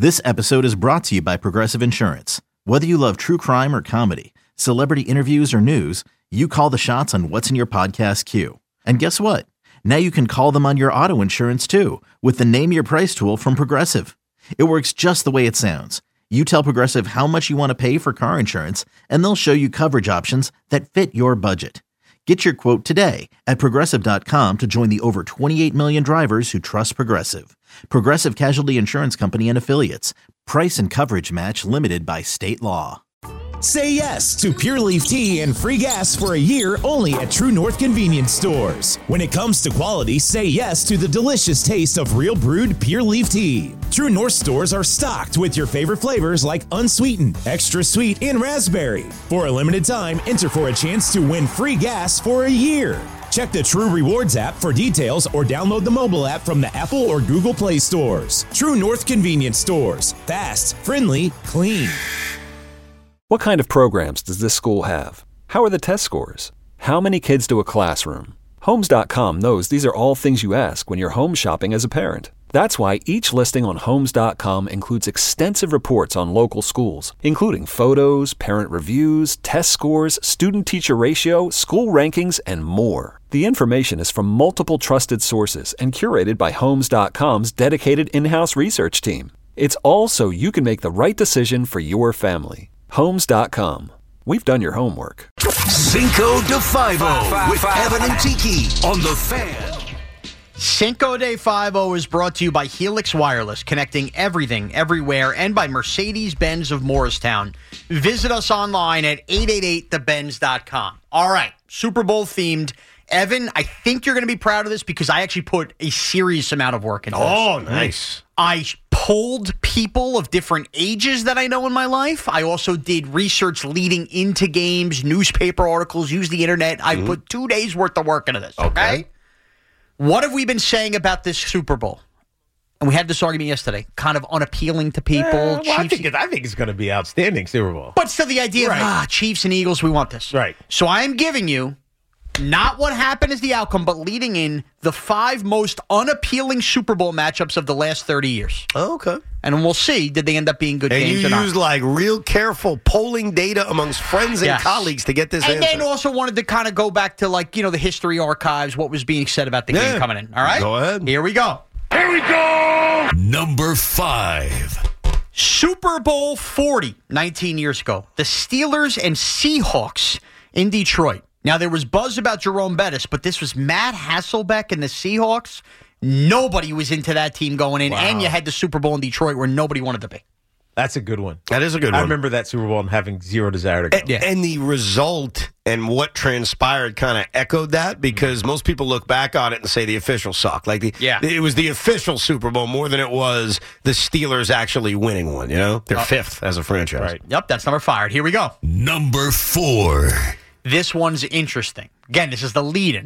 This episode is brought to you by Progressive Insurance. Whether you love true crime or comedy, celebrity interviews or news, you call the shots on what's in your podcast queue. And guess what? Now you can call them on your auto insurance too with the Name Your Price tool from Progressive. It works just the way it sounds. You tell Progressive how much you want to pay for car insurance, and they'll show you coverage options that fit your budget. Get your quote today at Progressive.com to join the over 28 million drivers who trust Progressive. Progressive Casualty Insurance Company and Affiliates. Price and coverage match limited by state law. Say yes to Pure Leaf Tea and free gas for a year only at True North Convenience Stores. When it comes to quality, say yes to the delicious taste of real brewed Pure Leaf Tea. True North stores are stocked with your favorite flavors like unsweetened, extra sweet, and raspberry. For a limited time, enter for a chance to win free gas for a year. Check the True Rewards app for details or download the mobile app from the Apple or Google Play stores. True North Convenience Stores. Fast, friendly, clean. What kind of programs does this school have? How are the test scores? How many kids do a classroom? Homes.com knows these are all things you ask when you're home shopping as a parent. That's why each listing on Homes.com includes extensive reports on local schools, including photos, parent reviews, test scores, student-teacher ratio, school rankings, and more. The information is from multiple trusted sources and curated by Homes.com's dedicated in-house research team. It's all so you can make the right decision for your family. Homes.com. We've done your homework. Cinco de Five-O with Evan and Tiki on The Fan. Cinco de Five-O is brought to you by Helix Wireless, connecting everything, everywhere, and by Mercedes-Benz of Morristown. Visit us online at 888thebenz.com. All right, Super Bowl themed. Evan, I think you're going to be proud of this because I actually put a serious amount of work into this. Oh, nice. I polled people of different ages that I know in my life. I also did research leading into games, newspaper articles, used the internet. I put 2 days worth of work into this. Okay? What have we been saying about this Super Bowl? And we had this argument yesterday, kind of unappealing to people. Well, I think it's going to be outstanding Super Bowl. But still the idea of, Chiefs and Eagles, we want this. Right. So I am giving you not what happened as the outcome, but leading in the 5 most unappealing Super Bowl matchups of the last 30 years. Oh, okay. And we'll see, did they end up being good games or not? And you used like real careful polling data amongst friends and colleagues to get this answer. And then also wanted to kind of go back to the history archives, what was being said about the game coming in. All right? Go ahead. Here we go. Number 5. Super Bowl 40, 19 years ago. The Steelers and Seahawks in Detroit. Now, there was buzz about Jerome Bettis, but this was Matt Hasselbeck and the Seahawks. Nobody was into that team going in, and you had the Super Bowl in Detroit where nobody wanted to be. That's a good one. That is a good one. I remember that Super Bowl and having zero desire to go. And the result and what transpired kind of echoed that because most people look back on it and say the officials suck. It was the official Super Bowl more than it was the Steelers actually winning one, They're 5th as a franchise. Right. Yep, that's number 5. Here we go. Number 4. This one's interesting. Again, this is the lead-in.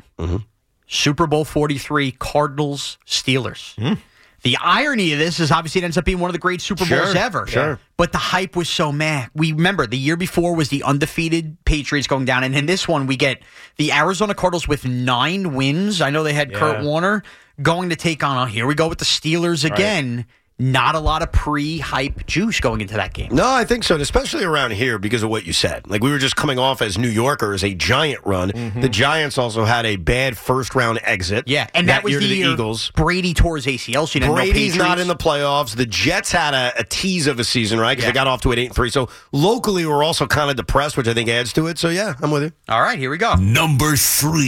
Super Bowl 43, Cardinals, Steelers. The irony of this is obviously it ends up being one of the great Super Bowls ever. Sure. But the hype was so meh. We remember the year before was the undefeated Patriots going down. And in this one, we get the Arizona Cardinals with 9 wins. I know they had Kurt Warner going to take on, here we go with the Steelers again. Not a lot of pre-hype juice going into that game. No, I think so, and especially around here because of what you said. Like, we were just coming off as New Yorkers, a Giant run. The Giants also had a bad first-round exit. Yeah, and that was year the to the year Eagles. Brady tore his ACL, so you didn't Brady's know not in the playoffs. The Jets had a tease of a season, right? Because they got off to an 8-3. So, locally, we're also kind of depressed, which I think adds to it. So, yeah, I'm with you. All right, here we go. Number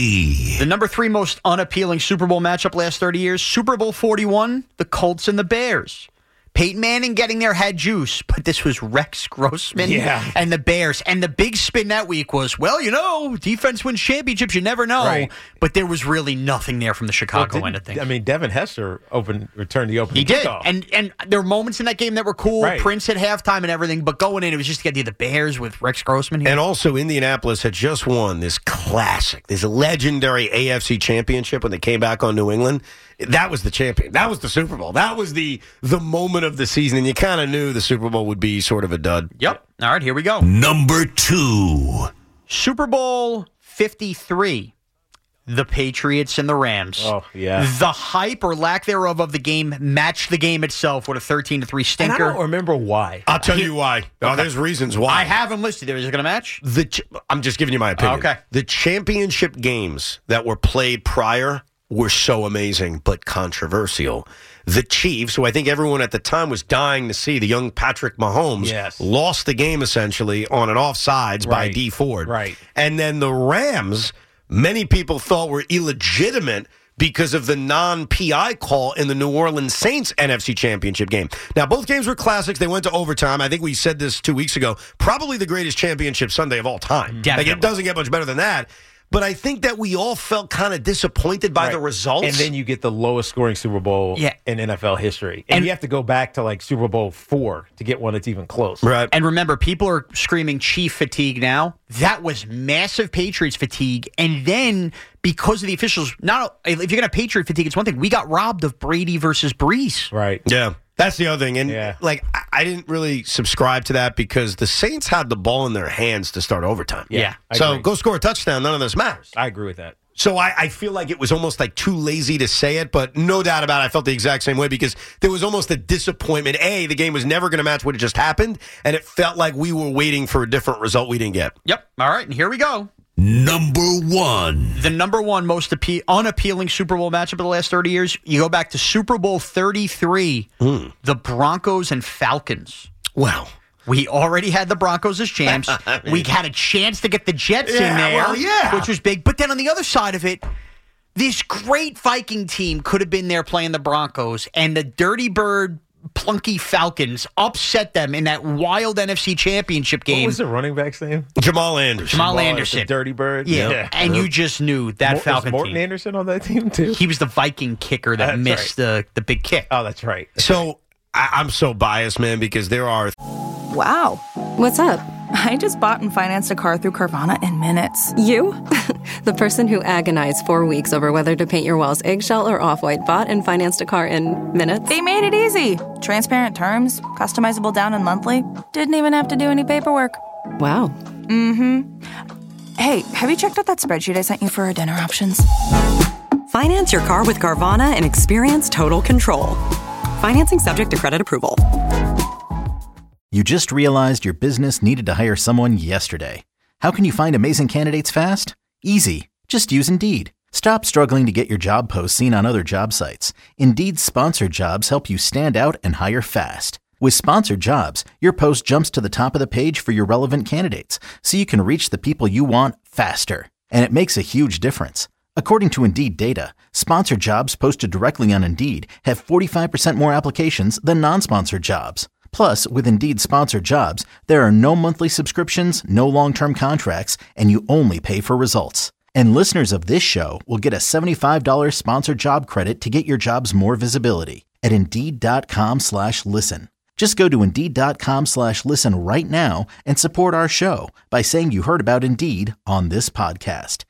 3. The number 3 most unappealing Super Bowl matchup last 30 years, Super Bowl 41, the Colts and the Bears. Peyton Manning getting there had juice, but this was Rex Grossman and the Bears. And the big spin that week was, defense wins championships, you never know. Right. But there was really nothing there from the Chicago end of things. I mean, Devin Hester returned the opening kickoff. He did. And there were moments in that game that were cool. Right. Prince at halftime and everything. But going in, it was just to get the Bears with Rex Grossman here. And also, Indianapolis had just won this classic, this legendary AFC championship when they came back on New England. That was the champion. That was the Super Bowl. That was the moment of the season, and you kind of knew the Super Bowl would be sort of a dud. Yep. All right, here we go. Number 2. Super Bowl 53. The Patriots and the Rams. Oh, yeah. The hype or lack thereof of the game matched the game itself with a 13-3 stinker. And I don't remember why. I'll tell you why. Oh, there's reasons why. I have them listed there. Is it going to match? I'm just giving you my opinion. Okay. The championship games that were played prior were so amazing, but controversial. The Chiefs, who I think everyone at the time was dying to see, the young Patrick Mahomes, lost the game essentially on an offsides by Dee Ford. Right. And then the Rams, many people thought were illegitimate because of the non-PI call in the New Orleans Saints NFC Championship game. Now, both games were classics. They went to overtime. I think we said this 2 weeks ago. Probably the greatest championship Sunday of all time. Definitely. Like, it doesn't get much better than that. But I think that we all felt kind of disappointed by the results. And then you get the lowest scoring Super Bowl in NFL history. And you have to go back to like Super Bowl 4 to get one that's even close. Right. And remember, people are screaming Chief fatigue now. That was massive Patriots fatigue. And then because of the officials, if you're going to Patriot fatigue, it's one thing. We got robbed of Brady versus Breeze. Right. Yeah. That's the other thing. And, I didn't really subscribe to that because the Saints had the ball in their hands to start overtime. Yeah. So go score a touchdown. None of this matters. I agree with that. So I feel like it was almost like too lazy to say it, but no doubt about it, I felt the exact same way because there was almost a disappointment. The game was never going to match what had just happened, and it felt like we were waiting for a different result we didn't get. Yep. All right, and here we go. Number one. The number one most unappealing Super Bowl matchup of the last 30 years, you go back to Super Bowl 33, the Broncos and Falcons. Wow. We already had the Broncos as champs. We had a chance to get the Jets in there, which was big. But then on the other side of it, this great Viking team could have been there playing the Broncos, and the Dirty Bird plunky Falcons upset them in that wild NFC Championship game. What was the running back's name? Jamal Anderson. Jamal Anderson. The Dirty Bird. Yeah. And you just knew that Falcon was Morton team. Anderson on that team, too? He was the Viking kicker that missed the big kick. Oh, that's right. I'm so biased, man, because there are... Wow. What's up? I just bought and financed a car through Carvana in minutes. You? The person who agonized 4 weeks over whether to paint your walls eggshell or off-white bought and financed a car in minutes? They made it easy. Transparent terms, customizable down and monthly. Didn't even have to do any paperwork. Wow. Mm-hmm. Hey, have you checked out that spreadsheet I sent you for our dinner options? Finance your car with Carvana and experience total control. Financing subject to credit approval. You just realized your business needed to hire someone yesterday. How can you find amazing candidates fast? Easy. Just use Indeed. Stop struggling to get your job posts seen on other job sites. Indeed's sponsored jobs help you stand out and hire fast. With sponsored jobs, your post jumps to the top of the page for your relevant candidates, so you can reach the people you want faster. And it makes a huge difference. According to Indeed data, sponsored jobs posted directly on Indeed have 45% more applications than non-sponsored jobs. Plus, with Indeed sponsored jobs, there are no monthly subscriptions, no long-term contracts, and you only pay for results. And listeners of this show will get a $75 sponsored job credit to get your jobs more visibility at Indeed.com/listen. Just go to Indeed.com/listen right now and support our show by saying you heard about Indeed on this podcast.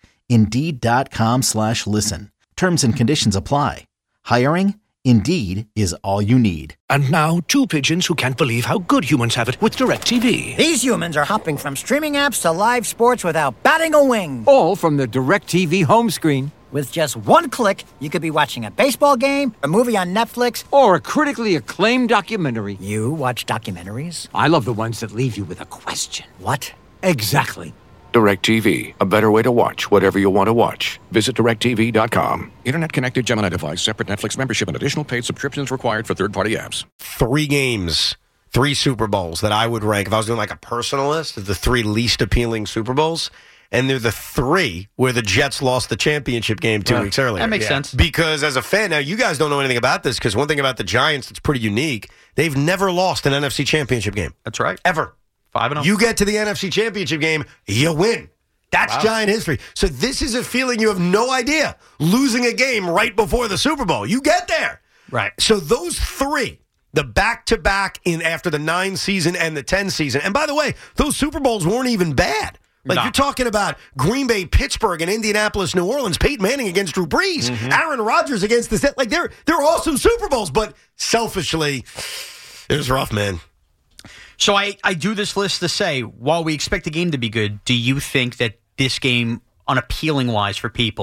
Indeed.com/listen. Terms and conditions apply. Hiring? Indeed is all you need. And now, two pigeons who can't believe how good humans have it with DirecTV. These humans are hopping from streaming apps to live sports without batting a wing. All from the DirecTV home screen. With just one click, you could be watching a baseball game, a movie on Netflix, or a critically acclaimed documentary. You watch documentaries? I love the ones that leave you with a question. What? Exactly. DirecTV, a better way to watch whatever you want to watch. Visit DirecTV.com. Internet-connected Gemini device, separate Netflix membership, and additional paid subscriptions required for third-party apps. 3 games, 3 Super Bowls that I would rank, if I was doing like a personal list, of the 3 least appealing Super Bowls. And they're the 3 where the Jets lost the championship game 2 weeks earlier. That makes sense. Because as a fan, now you guys don't know anything about this, because one thing about the Giants that's pretty unique, they've never lost an NFC championship game. That's right. Ever. 5-0. You get to the NFC Championship game, you win. That's Giant history. So this is a feeling you have no idea. Losing a game right before the Super Bowl. You get there. Right. So those 3, the back-to-back in after the 9 season and the 10 season. And by the way, those Super Bowls weren't even bad. Like, you're talking about Green Bay, Pittsburgh, and Indianapolis, New Orleans, Peyton Manning against Drew Brees, Aaron Rodgers against the... Like, they're awesome Super Bowls, but selfishly, it was rough, man. So I do this list to say, while we expect the game to be good, do you think that this game, unappealing-wise for people,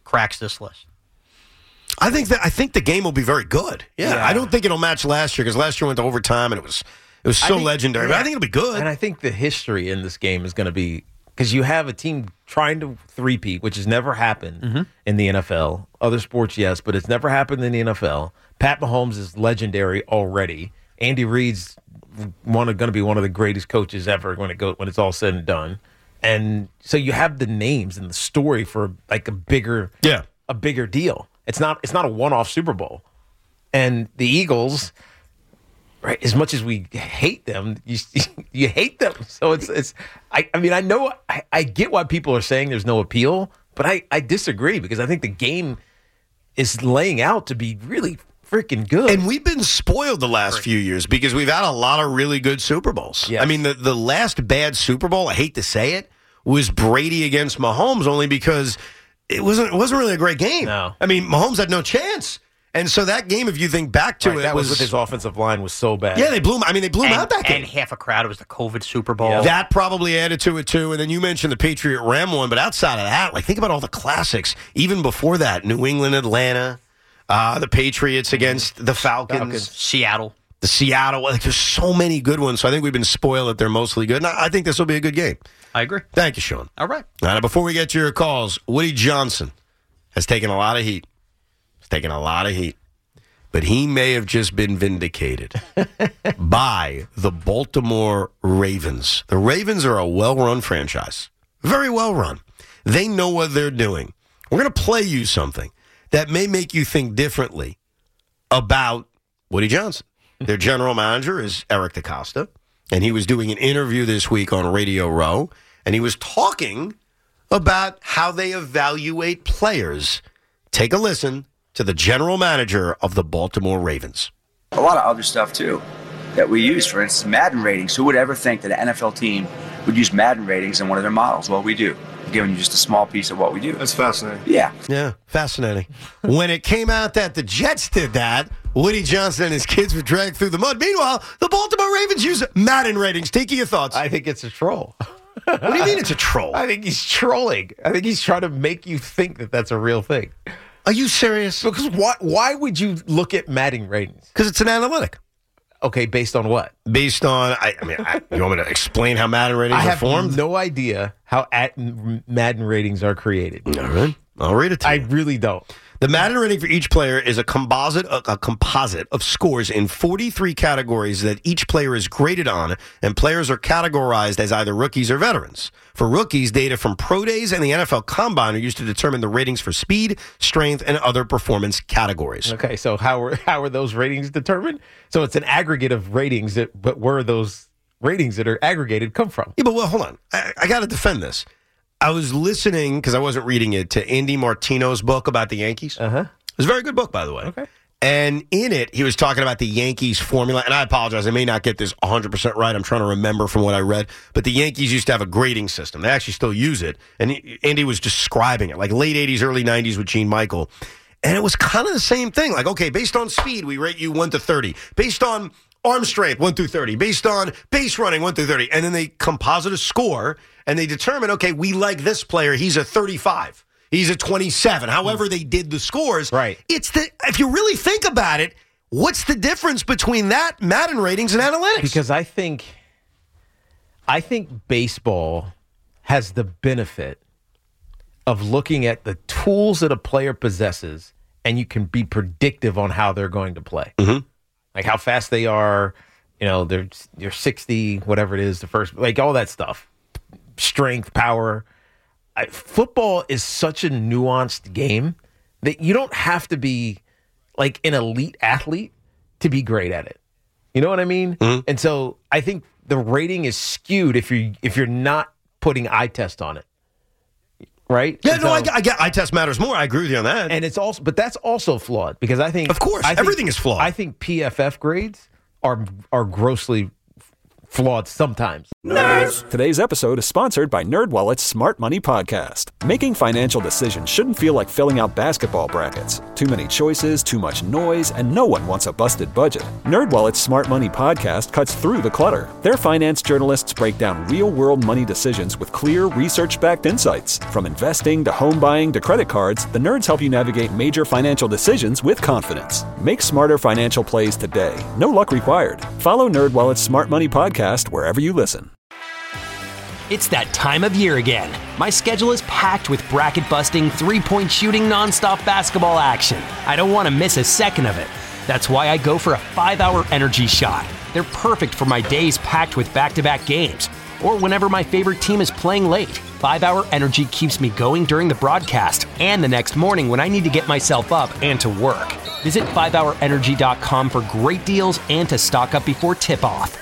cracks this list. I think the game will be very good. Yeah. I don't think it'll match last year because last year went to overtime and it was so legendary. But I think it'll be good. And I think the history in this game is going to be because you have a team trying to three-peat, which has never happened in the NFL. Other sports, yes, but it's never happened in the NFL. Pat Mahomes is legendary already. Andy Reid's going to be one of the greatest coaches ever when it's all said and done. And so you have the names and the story for like a bigger deal. It's not a one-off Super Bowl. And the Eagles, right? As much as we hate them, you hate them. So it's. I mean, I know I get why people are saying there's no appeal, but I disagree because I think the game is laying out to be really freaking good. And we've been spoiled the last few years because we've had a lot of really good Super Bowls. Yes. I mean, the last bad Super Bowl, I hate to say it, was Brady against Mahomes only because it wasn't really a great game. No. I mean, Mahomes had no chance. And so that game, if you think back to it, that was with his offensive line was so bad. Yeah, they blew him out that game. And half a crowd. It was the COVID Super Bowl. Yeah. That probably added to it, too. And then you mentioned the Patriot Ram one. But outside of that, like think about all the classics. Even before that, New England, Atlanta, the Patriots against the Falcons. Seattle. The Seattle. Like, there's so many good ones. So I think we've been spoiled that they're mostly good. And I think this will be a good game. I agree. Thank you, Sean. All right. Now, before we get to your calls, Woody Johnson has taken a lot of heat. But he may have just been vindicated by the Baltimore Ravens. The Ravens are a well-run franchise. Very well-run. They know what they're doing. We're going to play you something that may make you think differently about Woody Johnson. Their general manager is Eric DaCosta, and he was doing an interview this week on Radio Row, and he was talking about how they evaluate players. Take a listen to the general manager of the Baltimore Ravens. A lot of other stuff, too, that we use. For instance, Madden ratings. Who would ever think that an NFL team would use Madden ratings in one of their models? Well, we do. I'm giving you just a small piece of what we do. That's fascinating. Yeah. Yeah, fascinating. When it came out that the Jets did that, Woody Johnson and his kids were dragged through the mud. Meanwhile, the Baltimore Ravens use Madden ratings. Tiki, your thoughts? I think it's a troll. What do you mean it's a troll? I think he's trolling. I think he's trying to make you think that that's a real thing. Are you serious? Because why would you look at Madden ratings? Because it's an analytic. Okay, based on what? Based on, you want me to explain how Madden ratings are formed? I have no idea how Madden ratings are created. All right. I'll read it to you. I really don't. The Madden rating for each player is a composite of scores in 43 categories that each player is graded on, and players are categorized as either rookies or veterans. For rookies, data from Pro Days and the NFL Combine are used to determine the ratings for speed, strength, and other performance categories. Okay, so how are those ratings determined? So it's an aggregate of ratings, but where are those ratings that are aggregated come from? Yeah, but hold on. I got to defend this. I was listening, because I wasn't reading it, to Andy Martino's book about the Yankees. Uh-huh. It was a very good book, by the way. Okay. And in it, he was talking about the Yankees formula. And I apologize, I may not get this 100% right. I'm trying to remember from what I read. But the Yankees used to have a grading system. They actually still use it. And Andy was describing it, like late 80s, early 90s with Gene Michael. And it was kind of the same thing. Like, okay, based on speed, we rate you 1 to 30. Based on arm strength, 1 through 30. Based on base running, 1 through 30. And then they composite a score, and they determine, okay, we like this player. He's a 35. He's a 27. However they did the scores. Right. If you really think about it, what's the difference between that Madden ratings and analytics? Because I think baseball has the benefit of looking at the tools that a player possesses, and you can be predictive on how they're going to play. Mm-hmm. Like how fast they are, they're 60, whatever it is, the first, like all that stuff. Strength, power. Football is such a nuanced game that you don't have to be like an elite athlete to be great at it. You know what I mean? Mm-hmm. And so I think the rating is skewed if you're not putting eye test on it. Right? Yeah, I get eye test matters more. I agree with you on that. And but that's also flawed because I think, of course, everything is flawed. I think PFF grades are grossly flawed sometimes. Nerds! Today's episode is sponsored by NerdWallet's Smart Money Podcast. Making financial decisions shouldn't feel like filling out basketball brackets. Too many choices, too much noise, and no one wants a busted budget. NerdWallet's Smart Money Podcast cuts through the clutter. Their finance journalists break down real-world money decisions with clear, research-backed insights. From investing to home buying to credit cards, the nerds help you navigate major financial decisions with confidence. Make smarter financial plays today. No luck required. Follow NerdWallet's Smart Money Podcast wherever you listen. It's that time of year again. My schedule is packed with bracket-busting, three-point shooting, nonstop basketball action. I don't want to miss a second of it. That's why I go for a 5-hour energy shot. They're perfect for my days packed with back-to-back games, or whenever my favorite team is playing late. 5-hour energy keeps me going during the broadcast and the next morning when I need to get myself up and to work. Visit 5hourenergy.com for great deals and to stock up before tip-off.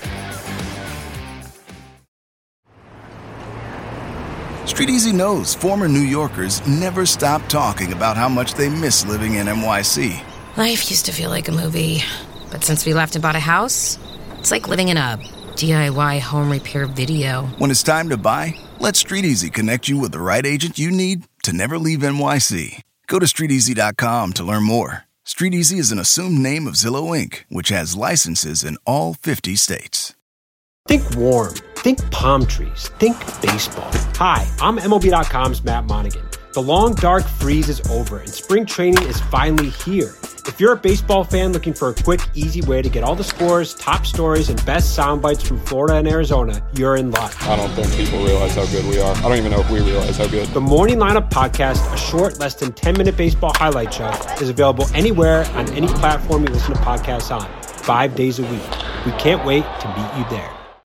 Street Easy knows former New Yorkers never stop talking about how much they miss living in NYC. Life used to feel like a movie, but since we left and bought a house, it's like living in a DIY home repair video. When it's time to buy, let Street Easy connect you with the right agent you need to never leave NYC. Go to StreetEasy.com to learn more. Street Easy is an assumed name of Zillow Inc., which has licenses in all 50 states. Think warm. Think palm trees. Think baseball. Hi, I'm MLB.com's Matt Monaghan. The long, dark freeze is over, and spring training is finally here. If you're a baseball fan looking for a quick, easy way to get all the scores, top stories, and best sound bites from Florida and Arizona, you're in luck. I don't think people realize how good we are. I don't even know if we realize how good. The Morning Lineup Podcast, a short, less than 10-minute baseball highlight show, is available anywhere on any platform you listen to podcasts on, 5 days a week. We can't wait to meet you there.